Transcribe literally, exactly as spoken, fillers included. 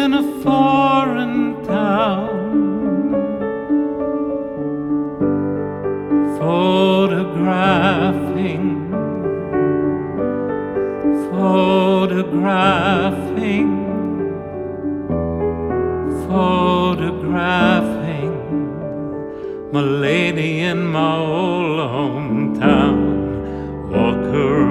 in a foreign town, photographing, photographing, photographing my lady in my old hometown. Walk her